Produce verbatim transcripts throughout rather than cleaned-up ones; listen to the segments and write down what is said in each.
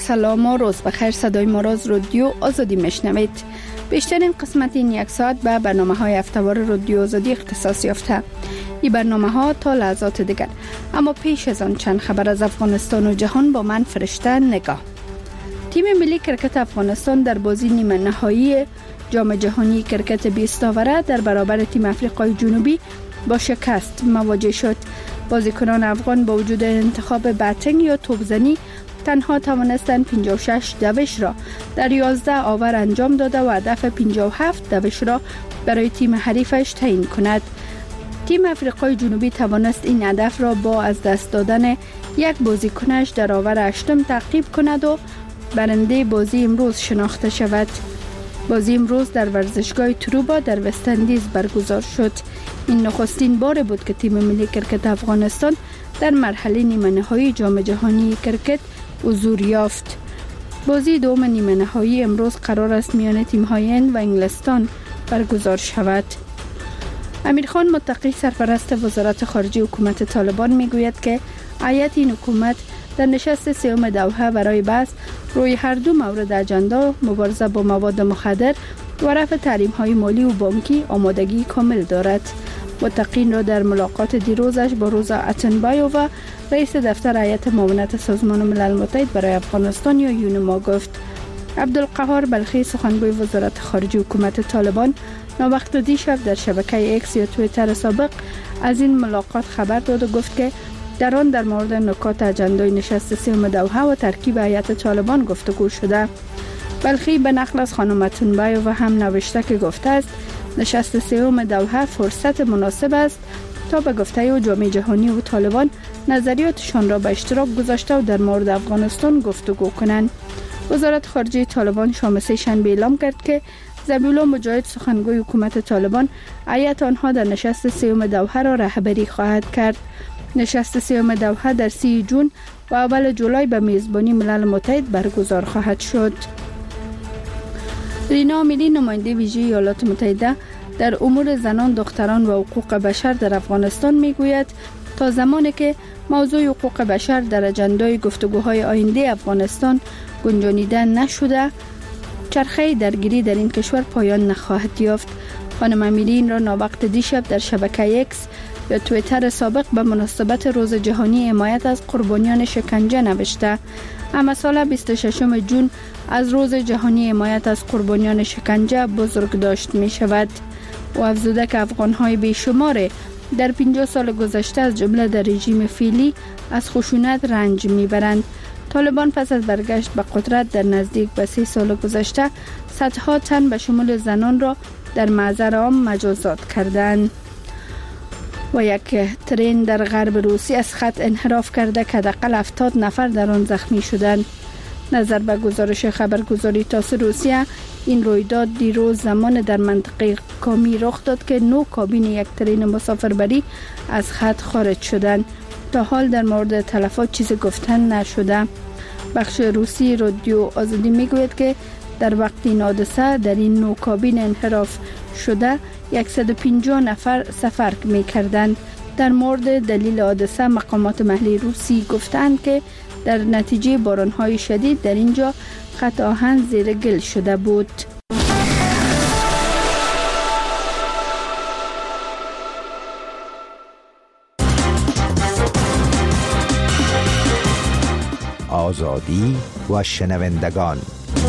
سلام و روز بخیر. صدای ما را از رادیو آزادی میشنوید. بیشترین قسمت این یک ساعت به برنامه های هفته‌وار رادیو آزادی اختصاص یافته. این برنامه ها تا لحظات دیگر. اما پیش از آن چند خبر از افغانستان و جهان با من فرشته نگاه. تیم ملی کرکت افغانستان در بازی نیمه نهایی جام جهانی کرکت بیست آوره در برابر تیم آفریقای جنوبی با شکست مواجه شد. بازیکنان افغان با وجود انتخاب بتنگ یا توپزنی تنها توانستند پنجاه و شش دوش را در یازده آور انجام داده و هدف پنجاه و هفت دوش را برای تیم حریفش تعیین کند. تیم آفریقای جنوبی توانست این هدف را با از دست دادن یک بازیکنش در آور هشتم تعقیب کند و برنده بازی امروز شناخته شود. بازی امروز در ورزشگاه تروبا در وست اندیز برگزار شد. این نخستین بار بود که تیم ملی کرکت افغانستان در مرحله نیمه نهایی جام جهانی کرکت حضور یافت. بازی دوم نیمه نهایی امروز قرار است میان تیم‌های هند و انگلستان برگزار شود. امیر خان متقی سرپرست وزارت خارجه حکومت طالبان میگوید که هیئت این حکومت در نشست سوم دوحه برای بحث روی هر دو مورد اجندا مبارزه با مواد مخدر و رفع تحریم‌های مالی و بانکی آمادگی کامل دارد. متقین را در ملاقات دیروزش با روزا اتنبایو و رئیس دفتر هیئت معاونت سازمان ملل متحد برای افغانستان یا یونما گفت. عبدالقهار بلخی سخنگوی وزارت خارجه حکومت طالبان ناوقت دیشب در شبکه اکس یا توییتر سابق از این ملاقات خبر داد و گفت که در آن در مورد نکات اجندای نشست سوم دوحه و ترکیب هیئت طالبان گفتگو شده. بلخی به نقل از خانم اتنبایو و هم نوشته که گفته است نشست سوم دوحه فرصت مناسب است تا به گفته او جام جهانی و طالبان نظریاتشان را به اشتراک گذاشته و در مورد افغانستان گفتگو کنند. وزارت خارجه طالبان شام سه شنبه اعلام کرد که ذبیحالله مجاهد سخنگوی حکومت طالبان هیئت آنها در نشست سوم دوحه را رهبری خواهد کرد. نشست سوم دوحه در سی جون و اول جولای به میزبانی ملل متحد برگزار خواهد شد. رینا امیری نماینده ویژه ایالات متحده در امور زنان، دختران و حقوق بشر در افغانستان میگوید تا زمانی که موضوع حقوق بشر در اجندای گفتگوهای آینده افغانستان گنجانیده نشده، چرخه درگیری در این کشور پایان نخواهد یافت. خانم امیری این را ناوقت دیشب در شبکه اکس یا توییتر سابق به مناسبت روز جهانی حمایت از قربانیان شکنجه نوشته. اما سال بیست و ششم جون از روز جهانی حمایت از قربانیان شکنجه بزرگ داشت می شود و افزوده که افغان‌های بیشمار در پنجاه سال گذشته از جمله در رژیم فعلی از خشونت رنج می برند. طالبان پس از برگشت به قدرت در نزدیک به سه سال گذشته صدها تن به شمول زنان را در معذر عام مجازات کردند. و یک ترین در غرب روسیه از خط انحراف کرده که حداقل هفتاد نفر در آن زخمی شدند. نظر به گزارش خبرگزاری تاس روسیه، این رویداد دیروز زمان در منطقه کامی رخ داد که نو کابین یک ترین مسافربری از خط خارج شدند. تا حال در مورد تلفات چیزی گفتن نشده. بخش روسی رادیو آزادی میگوید که در وقت این حادثه در این نو کابین انحراف شده صد و پنجاه نفر سفر می کردند. در مورد دلیل حادثه مقامات محلی روسی گفتند که در نتیجه بارانهای شدید در اینجا خط آهن زیر گل شده بود. آزادی و شنوندگان.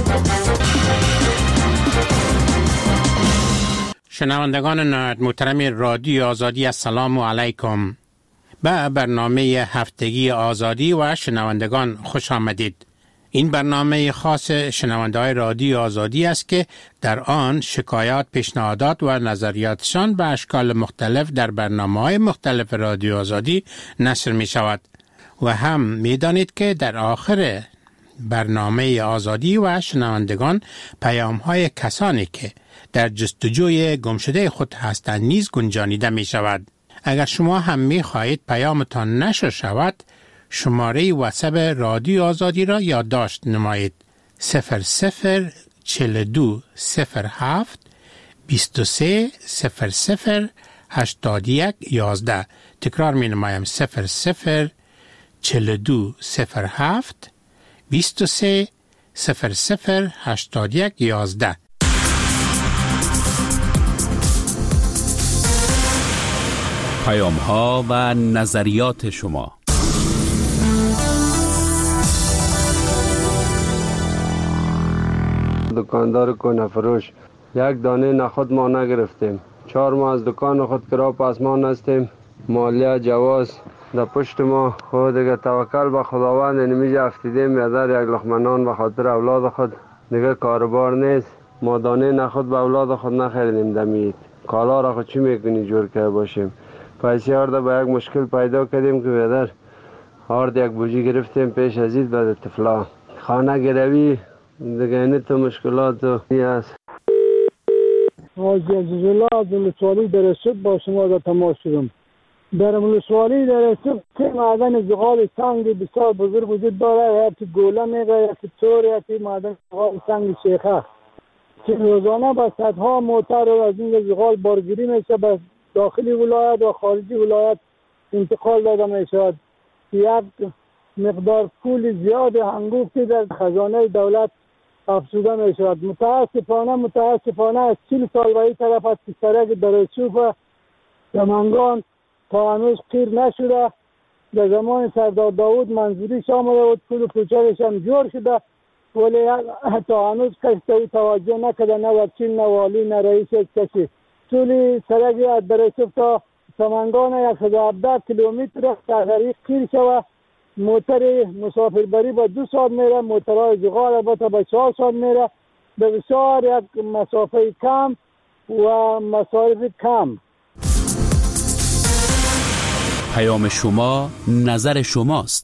شنوندگان محترم رادیو آزادی، السلام علیکم. به برنامه هفتگی آزادی و شنوندگان خوش آمدید. این برنامه خاص شنونده‌های رادیو آزادی است که در آن شکایات، پیشنهادات و نظریاتشان به اشکال مختلف در برنامه‌های مختلف رادیو آزادی نشر می شود. و هم می دانید که در آخر برنامه آزادی و شنوندگان پیام‌های کسانی که در جستجوی گمشده خود هستند نیز گنجانیده می شود. اگر شما هم می خواهید پیامتان نشر شود، شماره واتساپ رادیو آزادی را یادداشت نمایید. صفر صفر چهل و دو صفر هفت بیست و سه صفر صفر هشتاد و یک یازده. تکرار می نمایم. صفر صفر چهل و دو صفر هفت بیست و سه صفر صفر هشتاد و یک یازده. پیام ها و نظریات شما. دکاندار کنه فروش، یک دانه نخود ما نگرفتیم. چهار ماه از دکان خود کرا پاسمان هستیم. مالیه جواز در پشت ما. خود دیگه توکل به خداوند. نمیشه افتیدیم یادر یک لقمه نان به خاطر اولاد خود. دیگه کاربار نیست. ما دانه نخود به اولاد خود نخریدیم. دمید کالا را خود چی میکنی جور که باشیم. پیسی آرده به یک مشکل پیدا کردیم که بیادر آرده یک بوجی گرفتیم پیش ازید بعد طفلا خانه گروی دیگه اینه تو مشکلات و نی هست. آجی عزیزالله از ولسوالی در صبح با شما را تماس شدم. در ولسوالی در صبح که معدن زغال سنگ بسیار بزرگ وجود داره، یا که گوله میگه یا که چور یا که معدن زغال سنگ شیخه که روزانه با صدها موتر از این زغال بارگیری میشه به داخلی ولایت و خارجی ولایت انتقال داده میشود. یک مقدار پول زیاد هنگفتی در خزانه دولت افزوده میشود. متاسفانه متاسفانه از چهل سال و این طرف از سرک درچوب سمنگان تا هنوز قیر نشده. در زمان سردار داود منظوریش آمده بود، پول و کوچه‌اش هم جور شده، ولی تا هنوز کسی توجه نکرده، نه وکیل نه والی نه رئیس کسی. طول سرک از درچوب تا سمنگان صد و هفده کیلومتر تغییری قیر شود. موتر مسافربری با دو ساعت میره، موترهای زغال البته با چهار ساعت میره. به بسیار یک مسافه کم و مصارف کم. پیام شما نظر شماست.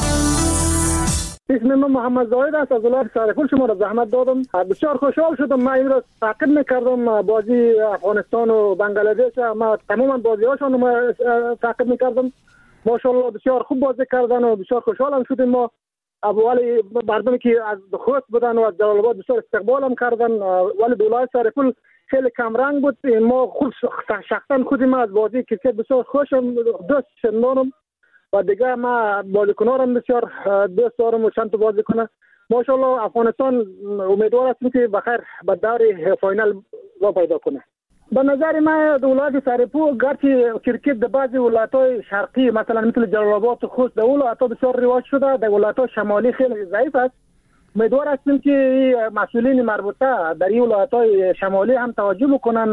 اسم من محمد زاهد است از ولایت سرپول. شما را زحمت دادم، بسیار خوشحال شدم. من این را تعقیب میکردم بازی افغانستان و بنگلادش، ما تماما بازی هاشون ما تعقیب میکردم. ماشاءالله بسیار خوب بازی کردن و بسیار خوشحال هم شدیم. ما اولی مردمی که از خوست بودن و از جلال آباد بسیار استقبال هم کردن، ولی ولایت سرپول خیلی کم رنگ بود. ما خود شخصا خودی ما از بازی کرکت بسیار خوشم دوست شدم و دیگه ما بازیکنارم بسیار دوست دارم و چند تا بازی کنه. ماشاءالله افغانستان امیدوار هستیم که بخیر به دور فاینال را پیدا کنه. به نظر من ولایت سرپول گرچه کرکت در بعضی ولایت‌های شرقی مثلا مثل جلال آباد و خوست در ولایت‌ها بسیار رواج شده، در ولایت‌های شمالی خیلی ضعیف است. امیدوار هستیم که مسئولین مربوطه در این ولایت‌های شمالی هم توجه بکنن.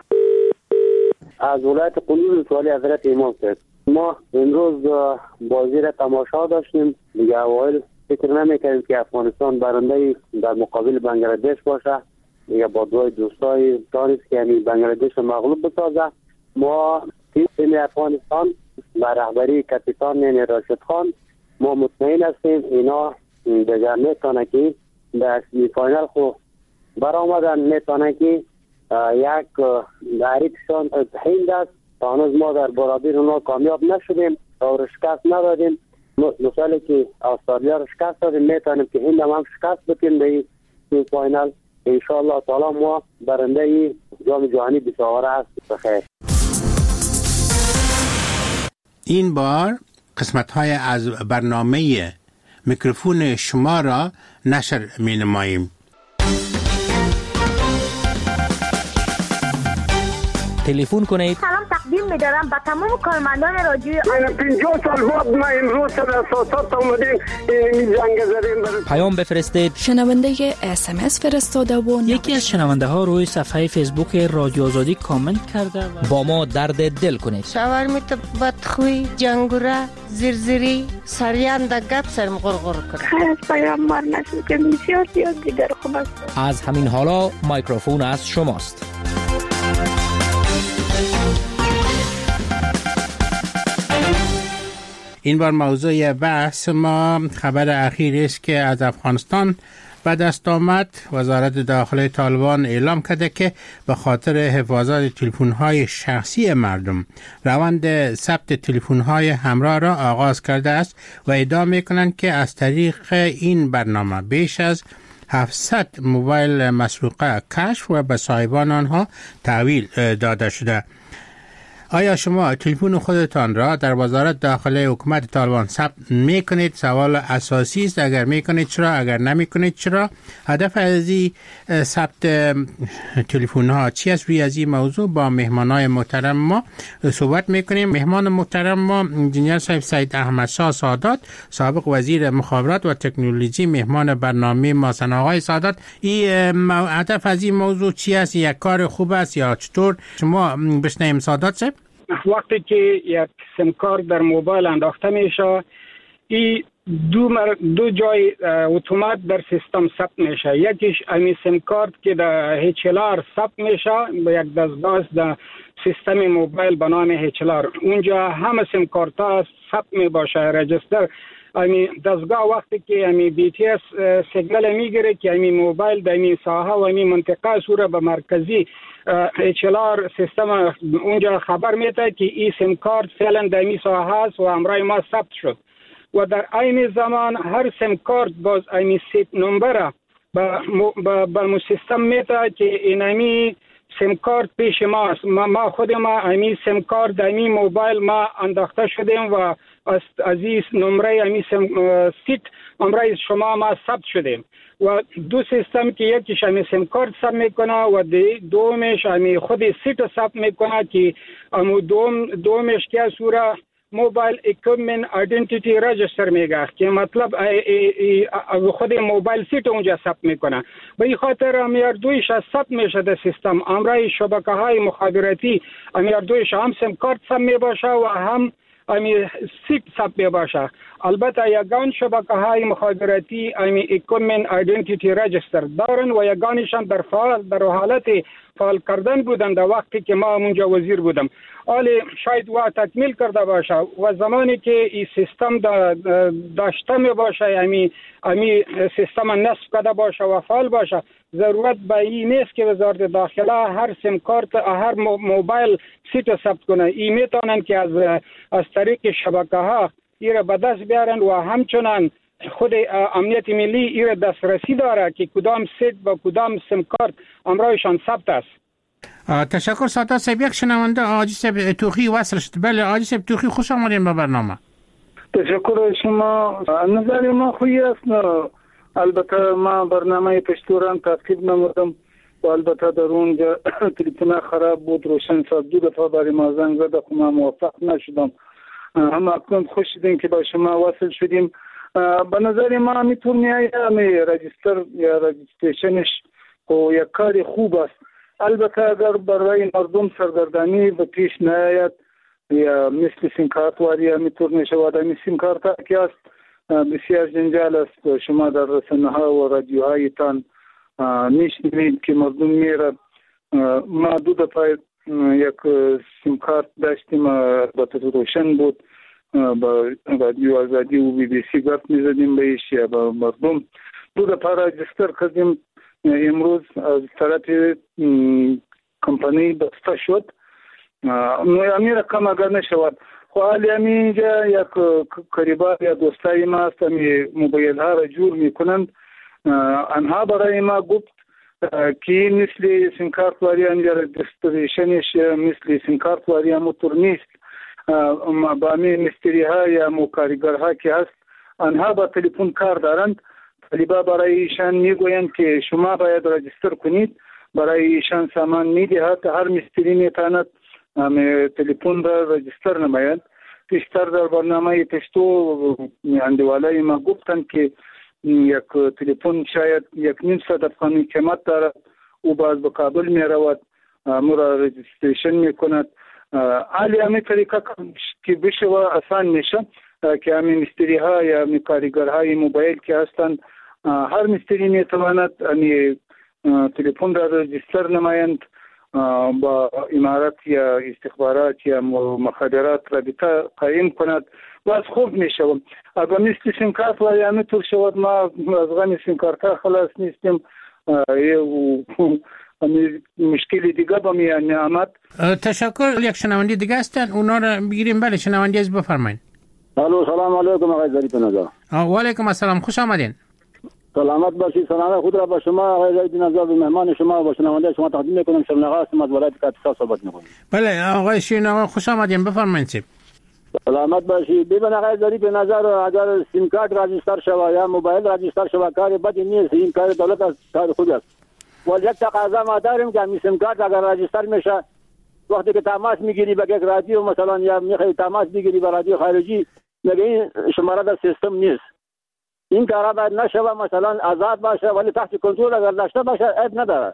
از ولایت قندوز ولسوالی حضرت امام صاحب ما امروز بازی را تماشا داشتیم. دیگه اوایل فکر نمی‌کردیم که افغانستان برنده در مقابل بنگلادش باشه. دیگه با دوای دوستای دانست که یعنی بنگلادش مغلوب بسازه. ما تیم افغانستان با رهبری کاپیتان یعنی راشد خان ما مطمئن هستیم اینا دیگر میتونه که در سمی فاینال خو برآمدن، میتونه که یک دریکشان هند است. تا هنوز ما در برابر اونا کامیاب نشدیم و شکست ندادیم. مثالی که استرالیا رو شکست دادیم، میتونیم که هند هم شکست بدیم در سمی فاینال. انشاءالله تعالی ما برنده جام جهانی بسیار است. بخیر. این بار قسمت های از برنامه میکروفون شما را نشر می نماییم. تلفن کنید. سلام تقدیم می‌دارم به تمام کارمندان رادیو. من پنجاه سال بعد ما امروز سر اساسات اومدیم این جنگ زدیم. پیام بفرستید. شنونده اس ام اس فرستاده و یکی از شنونده ها روی صفحه فیسبوک رادیو آزادی کامنت کرده و با ما درد دل کنید. شاورمیت بدخوی، جنگوره، زرزری، سریان دا گپ سرم غرغر کرد. خیلی پیام بار نشد که بسیار زیاد دیگر خوب است. از همین حالا میکروفون از شماست. این بار موضوع بحث ما خبر اخیر است که از افغانستان به دست آمد. وزارت داخله طالبان اعلام کرده که به خاطر حفاظت تلفن‌های شخصی مردم روند ثبت تلفن‌های همراه را آغاز کرده است و ادعا می‌کنند که از طریق این برنامه بیش از هفتصد موبایل مسروقه کشف و به صاحبان آنها تحویل داده شده. آیا شما تلفن خودتان را در وزارت داخله حکومت طالبان ثبت میکنید؟ سوال اساسی است. اگر میکنید چرا؟ اگر نمیکنید چرا؟ هدف از این ثبت تلفن ها چی است؟ روی از این موضوع با مهمانای محترم ما صحبت میکنیم. مهمان محترم ما انجینیر صاحب سید احمد شاه سادات، سابق وزیر مخابرات و تکنولوژی، مهمان برنامه ما هستند. آقای سادات، این هدف از این موضوع چی است؟ یک کار خوب است یا چطور؟ شما بشنویم سادات صاحب. وقتی که یک سیم کارت در موبایل انداخته میشه، این دو مر... دو جای اتومات در سیستم ثبت میشه. یکیش امی سیم کارت که در اچ ال آر ثبت میشه، با یک دستگاه در سیستم موبایل به نام اچ ال آر. اونجا همه سیم کارت ها ثبت می باشه، رجستر. امی دستگاه وقتی که امی بی تی اس سیگنال میگیره که امی موبایل در امی ساحه و امی منطقه سوره به مرکزی اچ ال آر سیستم اونجا خبر میده که این سیم کارت فعلا در امی ساحه است و امرای ما ثبت شد. و در این زمان هر سیم کارت باز امی سیت نمبر به به سیستم میده که اینمی سیم کارت پیش ما است. ما خود ما امی سیم کارت در امی موبایل ما انداخته شدیم و از این نمره امی سیت نمره شما ما ثبت شدیم. و دو سیستم که یکیش امی سیم کارت ثبت میکنه و دومش امی خود سیت ثبت میکنه که امو دوم دومش که سوره موبایل اکویپمنت آیدنتیتی رجستر میگه که مطلب خود موبایل سیت اونجا ثبت میکنه. به این خاطر امیر دویش ثبت میشه در سیستم. امرای شبکه های مخابراتی امیر دویش هم سیم کارت ثبت میباشه و هم امی سیت ثبت میباشه. البته یگان شبکه های مخابراتی امی اکویپمنت آیدنتیتی رجستر دارن و یگانشان در فعال در حالت فعال کردن بودن در وقتی که ما اونجا وزیر بودم. حالی شاید و تکمیل کرده باشه و زمانی که این سیستم دا داشته می باشه، امی امی سیستم نصب کرده باشه و فعال باشه، ضرورت به این نیست که وزارت داخله هر سیم کارت هر موبایل سیت ثبت کنه. این میتونن که از از طریق شبکه ها ایره به دست بیارن و همچنان خود امنیت ملی ایره دسترسی داره که کدام سیت با کدام سیم کارت امرایشان ثبت است. تشکر سادات صاحب. یک شنونده آجی صاحب توخی وصل شد. بله آجی صاحب توخی، خوش آمدین به برنامه. تشکر شما. نظر ما خویی است. البته ما برنامه پشتوران تعقیب نمودم و البته در اونجا تلفن خراب بود، روشن ساز دو دفعه برای ما زنگ زد خو ما موفق نشدم. هم اکنون خوش شدیم که با شما وصل شدیم. به نظر ما میتون میآید رجستر یا رجستریشنش و یک کار خوب است. البته اگر برای مردم سرگردانی به پیش نیاید یا مثل سیم کارت واری میتون میشود. این سیم کارت که است بسیار جنجال است. شما در رسانه ها و رادیوهایتان میشنوید که مردم میره. ما دو دفعه یک سیم کارت داشتیم با روشن بود، با رادیو آزادی و بی بی سی گفت میزدیم بهش یا با مردم. دو دفعه رجستر کردیم. امروز از طرف کمپانی بسته شد. امی رقم اگر نشود خو حالی امی اینجا یک قریبا یا دوستای ما است امی موبایل ها را جور میکنند. انها برای ما گفت که مثل سیم کارت واری انجا رجستریشنش مثل سیم کارت واری موتور نیست. با امی مستری ها یا مکارگر ها که هست انها با تلفن کار دارند. طالبا برای ایشان میگویند که شما باید رجستر کنید. برای ایشان سامان میدهد. هر مستری میتواند تلفن را رجستر نماید. پیشتر در برنامه پشتو اندوالای ما گفتند که یک تلفن شاید یک نیم صد افغانی قیمت دارد او باز به کابل می رود مرا رجستریشن می کند. حالی همین طریقه که بشه و آسان میشه که همین مستری ها یا همین کارگر های موبایل که هستند هر مستری می تواند همین تلفن را رجستر نمایند با امارات یا استخبارات یا مخابرات رابطه قایم کند و از خوب می شود. اگر مثل سیم کارت و یا میتور شود ما از غم سیم کارت خلاص نیستیم. مشکلی دیگه با می آمد. تشکر. یک شنونده دیگه هستن اونا رو بگیریم. بله شنونده از بفرمایید. الو سلام علیکم آقای ظریف نژاد. و علیکم السلام، خوش آمدین. سلامت باشید. سلام خود را با شما آقای زیدی نژاد مهمان شما با شنونده شما تقدیم میکنم. شرین آقا هستم از ولایت کاپیسا صحبت میکنم. بله آقای شرین آقا خوش آمدین، بفرمایید. سلامت باشید. ببین آقای زیدی به نظر اگر سیم کارت راجستر شود یا موبایل راجستر شود کار بدی نیست، این کار دولت است، کار خود است. ولی یک تقاضا ما داریم که می سیم کارت اگر راجستر میشه وقتی که تماس میگیری به یک رادیو مثلا یا میخوای تماس بگیری به رادیو خارجی میگه این شماره در سیستم نیست. این کارا باید نشوه، مثلا آزاد باشه ولی تحت کنترل اگر داشته باشه عیب نداره.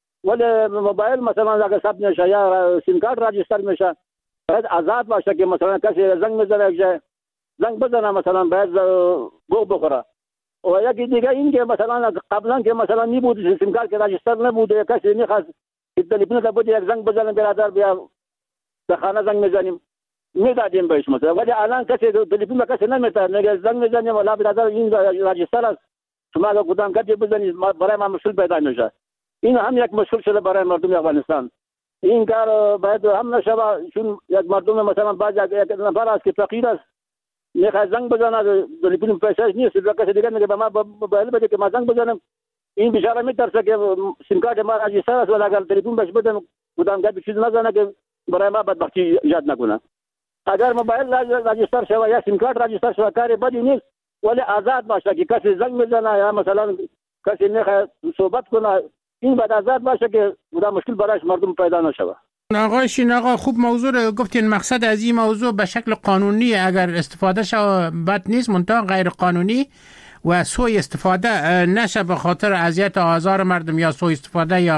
ولی موبایل مثلا اگر ثبت نشه یا سیم کارت راجستر میشه باید آزاد باشه که مثلا کسی زنگ میزنه یک زنگ بزنه مثلا باید گوه بخوره. و یکی دیگه این که مثلا قبلا که مثلا نبود سیم کارت که راجستر نبوده کسی میخواست که تلفن تا بود یک زنگ بزنه برادر بیا به خانه زنگ میزنیم میدادیم بهش مثلا. ولی الان کسی تلفن به کسی نمیتونه میگه زنگ میزنیم ولی برادر این راجستر است شما اگر کدام کارت بزنید برای ما مشکل پیدا میشه. این هم یک مشکل شده برای مردم افغانستان. این کار باید هم نشود چون یک مردم مثلا بعضی یک نفر است که فقیر است میخواد زنگ بزنه تلفن پیسه‌اش نیست و کسی دیگه میگه به ما موبایل بده که ما زنگ بزنم. این بیچاره میترسه که سیم کارت ما راجستر است ولی اگر تلفن بهش بدم کدام کارت چیز نزنه که برای ما بدبختی ایجاد نکنه. اگر موبایل راجستر شود یا سیم کارت راجستر شود کار بدی نیست ولی آزاد باشه که کسی زنگ بزنه یا مثلا کسی میخواد صحبت کنه این باید آزاد باشه که بوده مشکل برایش مردم پیدا نشود. آقای شرین آقا خوب موضوع رو گفتین. مقصد از این موضوع به شکل قانونی اگر استفاده شود بد نیست، منتها غیر قانونی و سوء استفاده نشه به خاطر اذیت آزار مردم یا سوء استفاده یا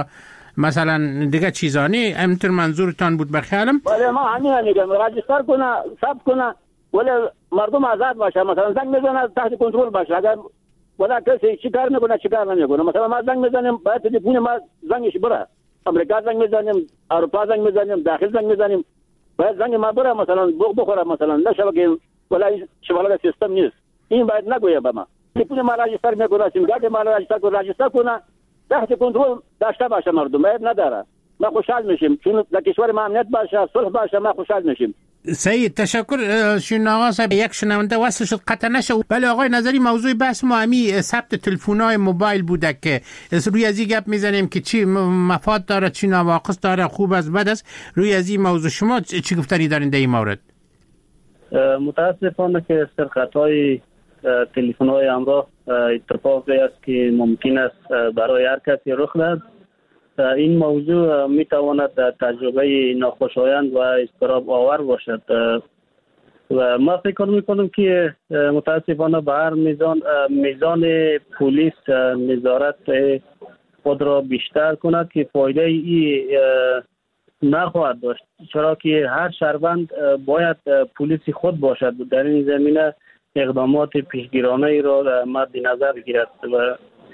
مثلا دیگه چیزانی. همینطور منظورتان بود بخیالم. ولی ما همین میگم راجستر کنه ثبت کنه ولی مردم آزاد باشه، مثلا زنگ میزنه تحت کنترل باشه. اگر ولی کسی چی کار میکنه چی کار نمیکنه مثلا ما زنگ میزنیم باید تلفن ما زنگش بره، امریکا زنگ میزنیم، اروپا زنگ میزنیم، داخل زنگ میزنیم باید زنگ ما بره مثلا بخ بخوره مثلا نشه که ولی شماره سیستم نیست. این باید نگویه به ما تلفن ما راجستر میکنه سیم کارت ما راجستر کنه راجستر کنه تحت کنترل داشته باشه مردم عیب نداره. ما خوشحال میشیم چون در کشور ما امنیت باشه صلح باشه ما خوشحال میشیم. سید تشکر. شرین آقا صاحب یک شنونده وصل شد قطع نشه. بله آقای نظری موضوع بحث ما همی ثبت تلفن‌های موبایل بوده که روی از این گپ میزنیم که چی مفاد داره چی نواقص داره خوب است بد است. روی از این موضوع شما چی گفتنی دارین در این مورد؟ متاسفانه که سرقت‌های تلفن‌های همراه اتفاقی است که ممکن است برای هر کسی رخ دهد. این موضوع میتواند تجربه ناخوشایند و اضطراب آور باشد و ما فکر میکنم که متاسفانه به هر میزان میزان پلیس نظارت خود را بیشتر کند که فایده ای نخواهد داشت، چرا که هر شهروند باید پلیس خود باشد در این زمینه اقدامات پیشگیرانه ای را مد نظر بگیرد. و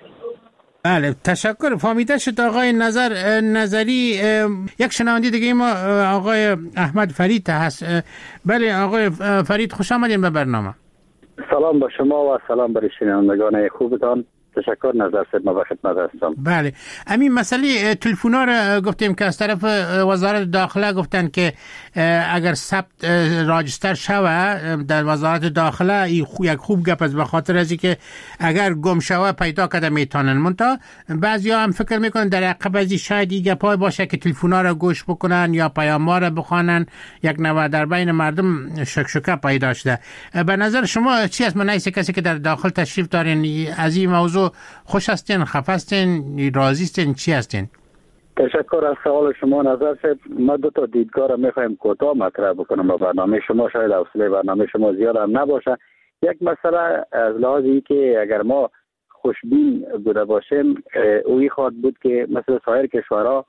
بله تشکر. فهمیده شد آقای نظر نظری. یک شنونده دیگه ما آقای احمد فرید هست. بله آقای فرید خوش آمدین به برنامه. سلام با شما و سلام برای شنوندگان خوبتان. تشکر. نظر صاحب ما به خدمت هستم. بله همین مسئله تلفن‌ها رو گفتیم که از طرف وزارت داخله گفتن که اگر ثبت راجستر شوه در وزارت داخله یک خوب گپ است به خاطر از اینکه اگر گم شوه پیدا کرده میتونن. منتها بعضیا هم فکر میکنن در عقب از شاید این گپای باشه که تلفن‌ها رو گوش بکنن یا پیام‌ها رو بخوانن، یک نوع در بین مردم شکشکه پیدا شده. به نظر شما چی است؟ من نیست کسی که در داخل تشریف دارین از این موضوع خوش هستین، خفه هستین، راضی هستین، چی هستین؟ تشکر از سوال شما نظر صاحب. ما دو تا دیدگاه را میخوایم کوتاه مطرح بکنم با برنامه شما. شاید حوصله برنامه شما زیاد هم نباشه. یک مسئله از لحاظی که اگر ما خوشبین بوده باشیم اوی خواهد بود که مثل سایر کشورها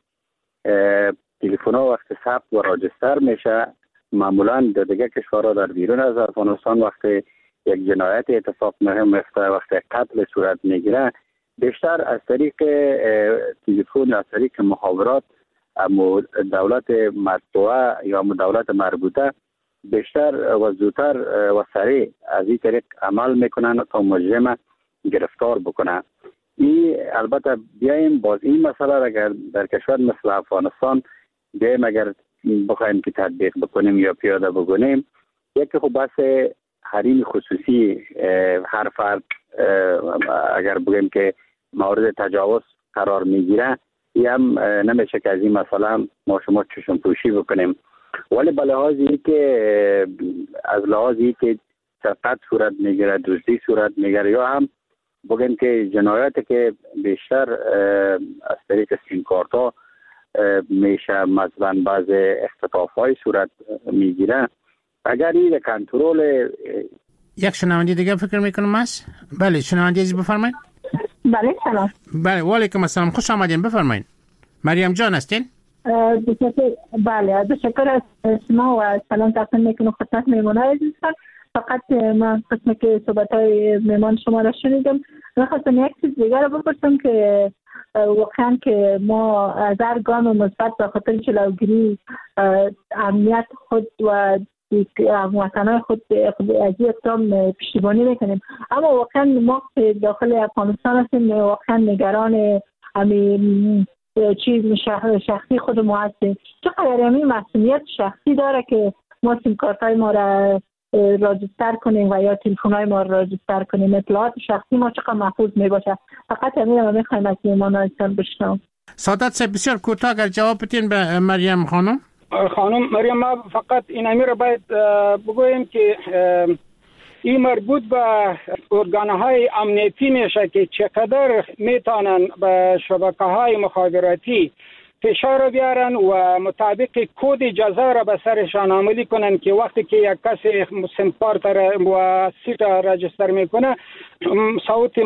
تلفن‌ها وقتی ثبت و راجستر میشه معمولا در دیگه کشورها در بیرون از افغانستان وقتی یک جنایت اتفاق مهم میفته وقتی قتل صورت میگیره بیشتر از طریق تلفن از طریق مخابرات دولت مطبوعه یا دولت مربوطه بیشتر و زودتر و سریع از این طریق عمل میکنن تا مجرم گرفتار بکنن. این البته بیایم باز این مسئله را اگر در کشور مثل افغانستان بیایم اگر بخوایم که تطبیق بکنیم یا پیاده بکنیم، یکی خب بحث حریم خصوصی هر فرد اگر بگیم که مورد تجاوز قرار میگیره، این هم نمیشه که از این مثلا ما شما چشم پوشی بکنیم. ولی به لحاظی که از لحاظی که سرقت صورت میگیره، دزدی صورت میگیره، یا هم بگیم که جنایاتی که بیشتر از طریق سیم کارت ها میشه، مثلا بعض اختطاف های صورت میگیره، اگر این کنترل. یک شنونده دیگه فکر میکنم است. بله شنونده عزیز بفرمایید. بله سلام. بله و علیکم السلام، خوش آمدین، بفرمایید. مریم جان هستین؟ بله تشکر از شما و سلام تقدیم میکنم خدمت مهمانان عزیزتان. فقط من قسمی که صحبت‌های مهمان شما را شنیدم، می‌خواستم یک چیز دیگر رو بپرسم که واقعا که ما از هر گام مثبت به خاطر جلوگیری امنیت خود و وطنان خود از این اقدام پشتیبانی میکنیم، اما واقعا ما داخل افغانستان هستیم، واقعا نگران همین چیز شخصی خود ما هستیم. چقدر همین مسئولیت شخصی داره که ما سیم کارت های ما را راجستر کنیم و یا تلفن های ما را راجستر کنیم، اطلاعات شخصی ما چقدر محفوظ می باشه. فقط همین رو میخوایم از مهمان هستن بشنوم. سعادت صاحب بسیار کوتاه اگر جواب بدین به مریم خانم. خانم مریم، ما فقط این امیر رو باید بگویم که این مربوط به ارگانهای امنیتی میشه که چقدر میتونن به شبکه های مخابراتی فشار بیارن و مطابق کد جزا را به سرشان عملی کنن که وقتی که یک کسی سیم کارت و سیت راجستر میکنه، صوت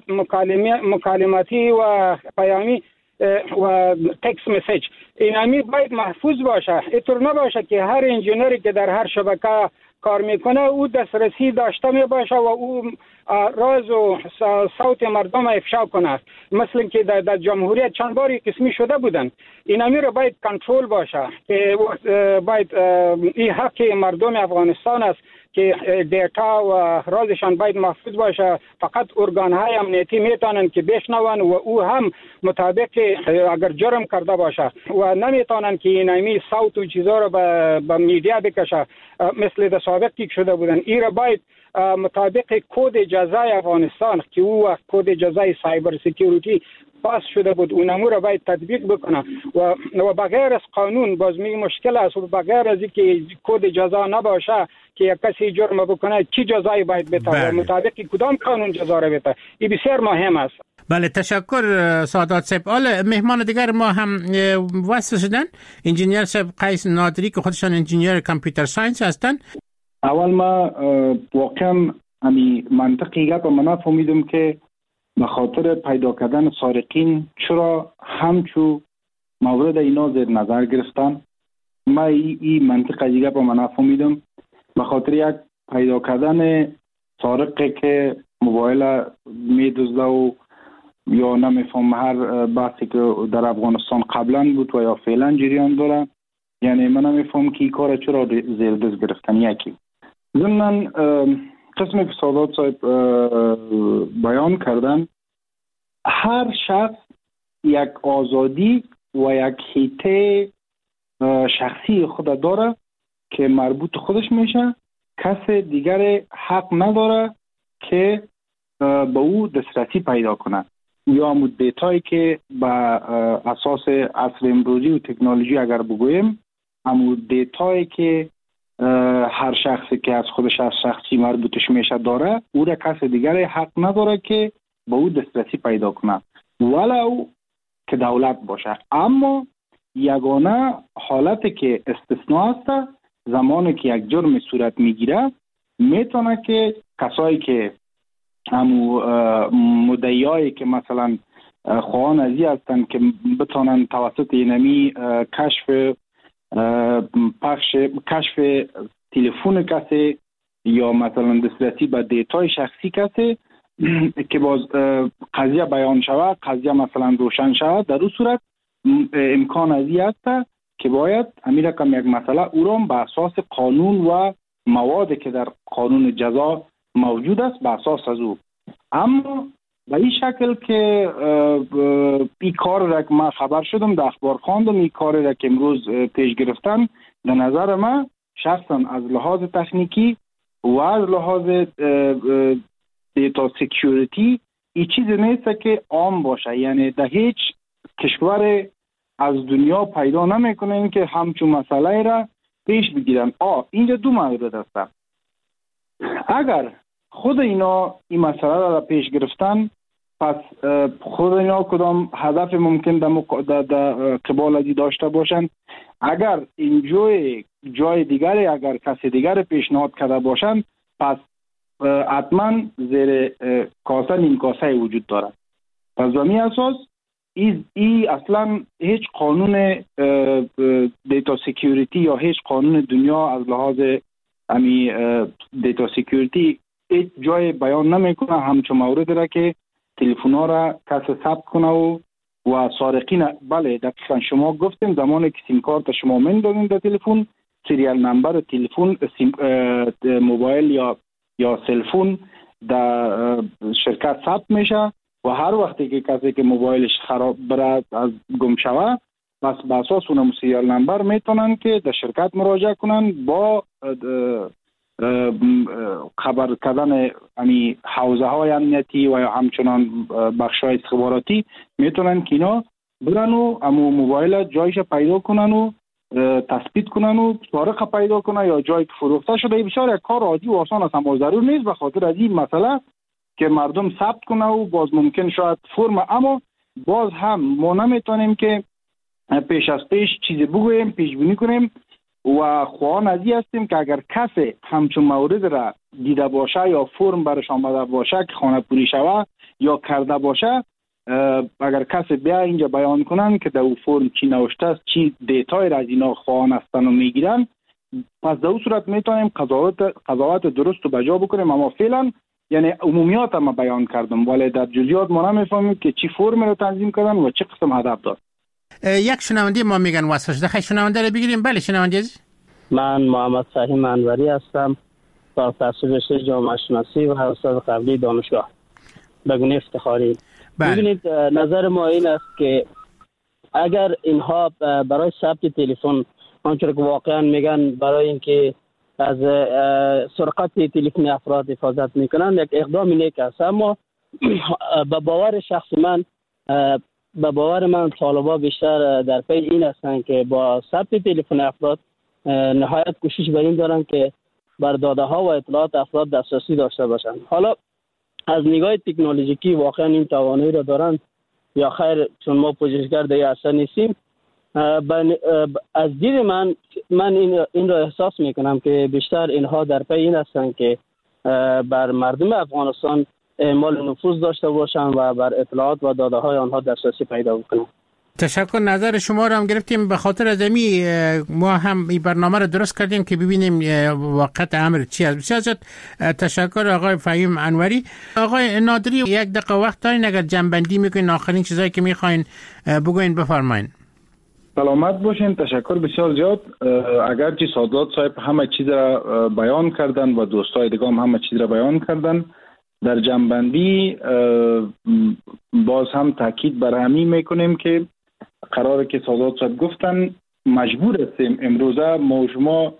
مکالماتی و پیامی و تکست مسیج اینمی باید محفوظ باشه. اینطور نباشه که هر انجینری که در هر شبکه کار میکنه او دسترسی داشته می باشه و او راز و صوت مردم افشا کنه، مثل که در, در جمهوریت چند باری قسمی شده بودن. اینمی رو باید کنترل باشه که باید این حق مردم افغانستان است که دیتا و رازشان باید محفوظ باشه. فقط ارگانهای امنیتی میتونن که بشنون و او هم مطابق اگر جرم کرده باشه و نمیتونن که اینمی صوت و چیزا رو به میدیا بکشه مثل در سابق که شده بودن. این را باید مطابق کد جزای افغانستان که او وقت کد جزای سایبر سکیوریتی پاس شده بود، اونمو را باید تطبیق بکنه و و بغیر از قانون باز می مشکل است و بغیر از اینکه کد جزا نباشه که یک کسی جرم بکنه چی جزایی باید بده و مطابق کدام قانون جزا را بده. این بسیار مهم است. بله تشکر سعادت صاحب. حالا مهمان دیگر ما هم وصل شدن، انجینیر صاحب قیس نادری که خودشان انجینیر کامپیوتر ساینس هستن. اول ما واقعا امی منطقی گپ ما نفهمیدم که به خاطر پیدا کردن سارقین چرا همچو مورد اینا زیر نظر گرفتن. ما ای, ای منطقه دیگه با من نفهمیدم. به خاطر یک پیدا کردن سارقی که موبایل میدزده و یا نمیفهم هر بحثی که در افغانستان قبلا بود و یا فعلا جریان داره، یعنی من نمیفهم که این کار چرا زیر دست گرفتن. یکی ضمن قسمی که سعادت صاحب بیان کردن، هر شخص یک آزادی و یک حیطه شخصی خود داره که مربوط خودش میشه. کس دیگر حق نداره که به او دسترسی پیدا کنه یا مدتایی که به اساس عصر امروزی و تکنولوژی اگر بگویم، همون دیتایی که هر شخصی که از خودش از شخصی مربوطش میشه داره، او را کس دیگر حق نداره که به او دسترسی پیدا کنه ولو که دولت باشه. اما یگانه حالتی که استثناء است، زمانی که یک جرم صورت میگیره میتونه که کسایی که همو مدعیایی که مثلا خواهان ازی هستن که بتونن توسط اینمی کشف پخش کشف تلفن کسی یا مثلا دسترسی به دیتای شخصی کسی که باز قضیه بیان شود، قضیه مثلا روشن شود، در اون صورت امکان ازی هست که باید همین رقم یک مسئله او را به اساس قانون و مواد که در قانون جزا موجود است به اساس از او. اما به این شکل که این کار را که من خبر شدم در اخبار خواندم، این کار را که امروز پیش گرفتن، به نظر من شخصا از لحاظ تکنیکی و از لحاظ دیتا سکیوریتی این چیز نیست که عام باشه، یعنی در هیچ کشور از دنیا پیدا نمیکنن که همچون مسئله را پیش بگیرن. آ اینجا دو مورد هست. اگر خود اینا این مسئله را پیش گرفتن، پس خود اینا کدام هدف ممکن در قبال ازی داشته باشن. اگر این جای جای دیگری اگر کسی دیگر پیشنهاد کرده باشن، پس حتما زیر کاسه نیم کاسه وجود دارد. پس به این اساس ای, ای اصلا هیچ قانون دیتا سکیوریتی یا هیچ قانون دنیا از لحاظ امی دیتا سکیوریتی هیچ جای بیان نمیکنه همچون مورد را که تلفن ها را کسی ثبت کنه و و سارقین. بله دقیقا شما گفتیم زمانی که سیم کارت شما من دادین در تلفن، سریال نمبر تلفن موبایل یا یا سلفون در شرکت ثبت میشه و هر وقتی که کسی که موبایلش خراب برد از گم شوه، پس به اساس اون سریال نمبر میتونن که در شرکت مراجعه کنن با خبر کردن یعنی حوزه های امنیتی و همچنان بخش های استخباراتی میتونن که اینا برن و امو موبایل جایش پیدا کنن و تثبیت کنن و سارق پیدا کنن یا جایی که فروخته شده. بسیار یک کار عادی و آسان است، اما ضرور نیست به خاطر از این مسئله که مردم ثبت کنه و باز ممکن شاید فرم. اما باز هم ما نمیتونیم که پیش از پیش چیزی بگوییم، پیش بینی کنیم و خواهان از این هستیم که اگر کسی همچون مورد را دیده باشه یا فرم برش آمده باشه که خانه پوری شوه یا کرده باشه، اگر کسی بیا اینجا بیان کنن که در او فرم چی نوشته است، چی دیتای را از اینا خواهان هستن و میگیرن، پس در اون صورت میتونیم قضاوت قضاوت درست و بجا بکنیم. اما فعلا یعنی عمومیات ما بیان کردم، ولی در جزئیات ما نمیفهمیم که چی فرم رو تنظیم کردن و چه قسم هدف داشت. یک شنونده ما میگن واسه شده خیلی شنونده رو بگیریم. بله شنونده عزیز، من محمد فهیم انوری هستم، با تحصیل رشته جامعه شناسی و استاد قبلی دانشگاه بگونه افتخاری. ببینید نظر ما این است که اگر اینها برای ثبت تلفن آنچه که واقعا میگن برای اینکه از سرقت تلفن افراد حفاظت میکنن، یک اقدام نیک است، اما به باور شخص من به باور من طالبا بیشتر در پی این هستند که با ثبت تلفن افراد نهایت کوشش بر این دارن که بر داده ها و اطلاعات افراد دسترسی داشته باشند. حالا از نگاه تکنولوژیکی واقعا این توانایی را دارن یا خیر، چون ما پژوهشگر در اصلا نیستیم. از دید من من این این را احساس میکنم که بیشتر اینها در پی این هستند که بر مردم افغانستان اعمال نفوذ داشته باشند و بر اطلاعات و داده های آنها دسترسی پیدا بکنند. تشکر. نظر شما رو هم گرفتیم. به خاطر از امی ما هم این برنامه رو درست کردیم که ببینیم واقعیت امر چی است. بسیار زیاد تشکر آقای فهیم انوری. آقای نادری یک دقیقه وقت دارین اگر جنبندی میکنین آخرین چیزایی که میخواین بگوین بفرمایین. سلامت باشین. تشکر بسیار زیاد. اگرچه سادات صاحب همه چیز را بیان کردن و دوستای دیگه هم همه چیز را بیان کردن، در جنبندی باز هم تاکید بر همین میکنیم که قراره که سادات صاحب گفتن مجبور هستیم امروزه ما شما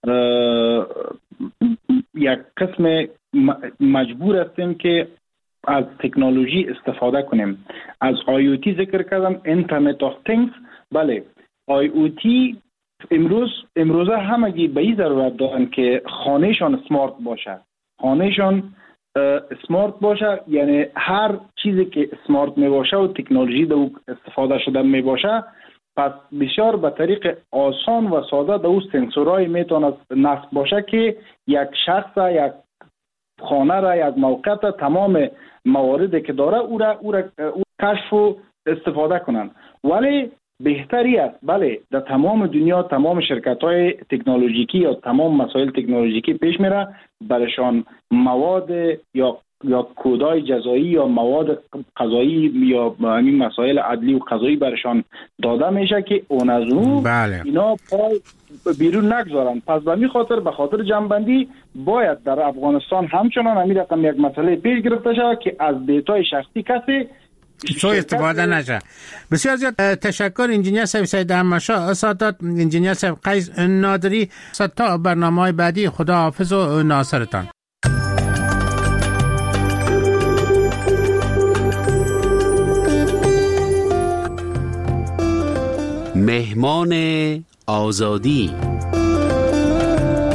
یک قسم مجبور هستیم که از تکنولوژی استفاده کنیم. از آی او تی ذکر کردم، اینترنت آف تینگز. بله آی او تی امروز امروزه همگی به این ضرورت دارن که خانهشان سمارت باشه، خانهشان سمارت باشه، یعنی هر چیزی که سمارت می باشه و تکنولوژی در استفاده شده می باشه، پس بسیار به طریق آسان و ساده در اون سنسورهای میتونه نصب باشه که یک شخص یک خانه را یک موقع تمام مواردی که داره او را او را او کشف و استفاده کنن. ولی بهتری است بله در تمام دنیا تمام شرکت های تکنولوژیکی یا تمام مسائل تکنولوژیکی پیش میره، برشان مواد یا یا کودای جزایی یا مواد قضایی یا همین مسائل عدلی و قضایی برشان داده میشه که اون از اون بله. اینا پای بیرون نگذارن. پس به می خاطر به خاطر جنبندی باید در افغانستان همچنان همین رقم یک مسئله پیش گرفته شود که از دیتای شخصی کسی سوء استفاده نشه. بسیار زیاد تشکر انجینیر صاحب سید احمدشاه سادات، انجینیر صاحب قیس نادری. تا برنامه‌های بعدی خدا حافظ و ناصرتان. مهمان آزادی.